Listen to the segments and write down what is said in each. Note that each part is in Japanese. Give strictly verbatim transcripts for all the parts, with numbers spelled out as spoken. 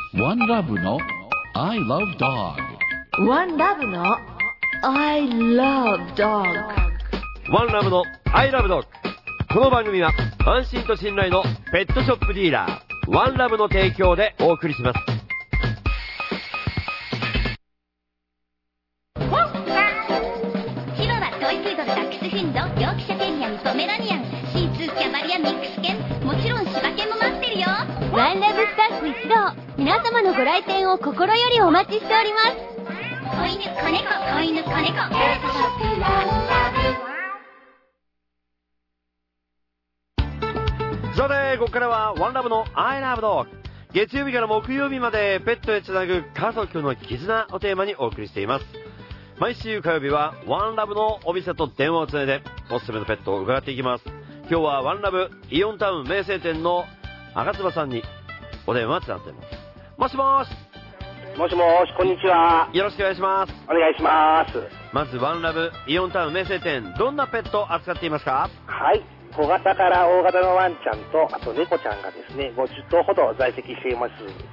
One Love の I Love Dog。 One Love の I Love Dog。 ワンラブの I Love Dog。この番組は安心と信頼のペットショップディーラーワンラブの提供でお送りします。 チワワ、トイプードル、ダックスフィンド、ヨークシャテリアン、ポメラニアン、シーツー、キャバリア、ミックス犬、もちろん柴犬も待ってるよ。 ワンラブスタッフ一同、皆様のご来店を心よりお待ちしております。 子犬、子猫、子犬、子猫。 さて、ここからはワンラブの I Love Dog。月曜日から木曜日までペットへつなぐ家族の絆をテーマにお送りしています。毎週火曜日はワンラブのお店と電話をつないでおすすめのペットを伺っていきます。今日はワンラブイオンタウン名声店の赤翼さんにお電話つながっています。もしもし。 もしもし、こんにちは。 よろしくお願いします。 お願いします。 まずワンラブイオンタウン名声店、どんなペットを扱っていますか？ はい、小型から大型のワンちゃんと、あと猫ちゃんがですね、ごじゅっとうほど在籍しています。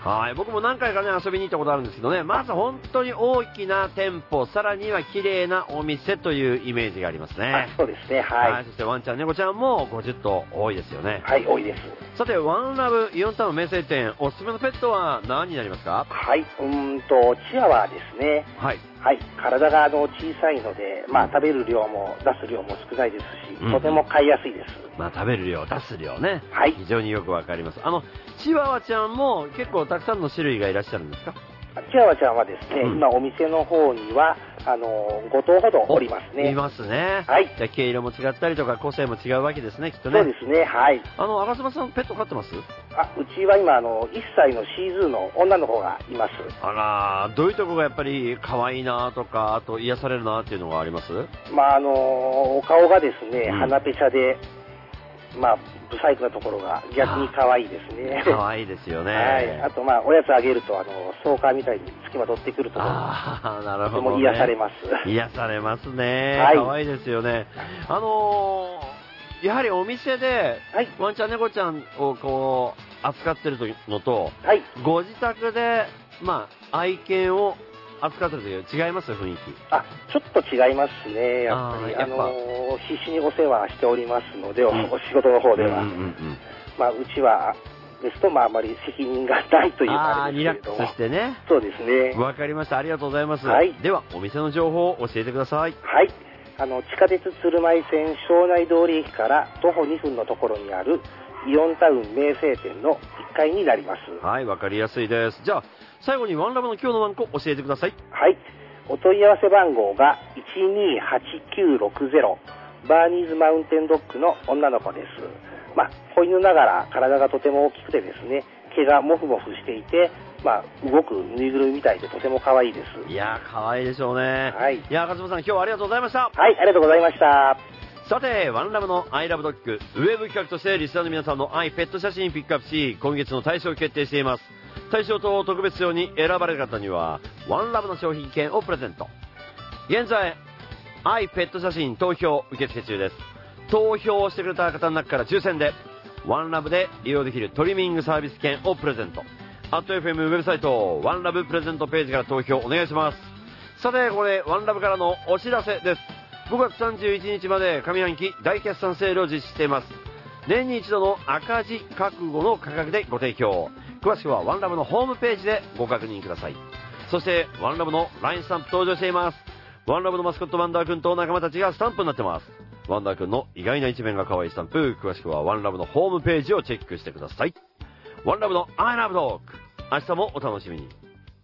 はい、僕も何回かね遊びに行ったことあるんですけどね、まず本当に大きな店舗、さらには綺麗なお店というイメージがありますね。 あ、そうですね、はい、 はい。そしてワンちゃん猫ちゃんもごじゅっとう多いですよね。 はい、多いです。 さて、ワンラブイオンタウン名声店、おすすめのペットは何になりますか？ はい、うーんとチワワですね。 はい、 はい、体があの小さいので、まあ、食べる量も出す量も少ないですし、 うん、 とても飼いやすいです。 まあ、食べる量出す量ね、 はい、 非常によくわかります。あのチワワちゃんも結構たくさんの種類がいらっしゃるんですか？ チワワちゃんはですね、 うん、 今お店の方にはあのごとうほどおりますね。 いますね。 はい。 じゃあ毛色も違ったりとか個性も違うわけですね、きっとね。 そうですね、はい。 あの赤妻さんペット飼ってます？ あ、うちは今あのいっさいのシーズーの女の子がいます。 あら、どういうとこがやっぱり可愛いなとか、あと癒されるなっていうのがあります？ まああのお顔がですね、 うん、 鼻ペチャで、まあブサイクなところが逆に可愛いですね。 可愛いですよね。 はい。あとまあおやつあげるとあのストーカーみたいにつきまとってくるところが、 なるほど、ね、 とても癒されます。 癒されますね。 はい、 可愛いですよね。あのー、やはりお店で、はい、ワンちゃん猫ちゃんをこう扱ってるのと、はい、ご自宅でまあ愛犬を扱ってるときは違います？雰囲気。 あ、ちょっと違いますね。やっぱりあ、あのー、必死にお世話しておりますので、うん、お仕事の方では、うんうんうん、まあうちはですとまああまり責任がないというあれですけれども、リラックスしてね。 そうですね。 わかりました。ありがとうございます。 はい。 ではお店の情報を教えてください。 はい。あの地下鉄鶴舞線庄内通り駅から徒歩にふんのところにあるイオンタウン名声店のいっかいになります。 はい、わかりやすいです。じゃあ最後にワンラブの今日のワンコ教えてください。 はい。お問い合わせ番号がいちにーはちきゅうろくゼロ、バーニーズマウンテンドッグの女の子です。まあ、子犬ながら体がとても大きくてですね、毛がモフモフしていて、まあ、動くぬいぐるみみたいでとても可愛いです。 いやー、可愛いでしょうね。 はい。 いやー、勝間さん今日はありがとうございました。 はい、ありがとうございました。 さて、ワンラブの I Love Dog、ウェブ企画としてリスナーの皆さんの愛ペット写真ピックアップし、今月の大賞を決定しています。大賞と特別賞に選ばれる方には、ワンラブの商品券をプレゼント。現在、愛ペット写真投票受付中です。投票してくれた方の中から抽選で、ワンラブで利用できるトリミングサービス券をプレゼント。アット エフエム ウェブサイト、ワンラブプレゼントページから投票お願いします。さて、これ、ワンラブからのお知らせです。ごがつさんじゅういちにちまで上半期大決算セールを実施しています。年に一度の赤字覚悟の価格でご提供。詳しくはワンラブのホームページでご確認ください。そしてワンラブの ライン スタンプ登場しています。ワンラブのマスコットワンダー君と仲間たちがスタンプになってます。ワンダー君の意外な一面が可愛いスタンプ、詳しくはワンラブのホームページをチェックしてください。ワンラブの I Love Dog、 明日もお楽しみに。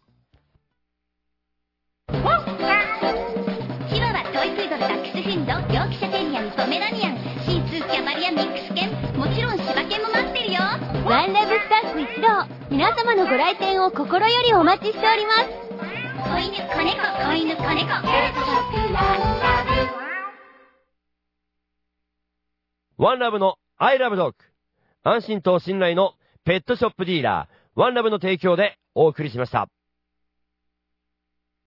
チワワ、トイプードル、ダックスフィンド、ヨークシャテリアン、ポメラニアン、シーツー、キャバリア、ミックス犬、もちろん柴犬も待ってるよ。 ワンラブスタッフ一同、皆様のご来店を心よりお待ちしております。 子犬、子猫、子犬、子猫。 ワンラブの I Love Dog、 安心と信頼のペットショップディーラーワンラブの提供でお送りしました。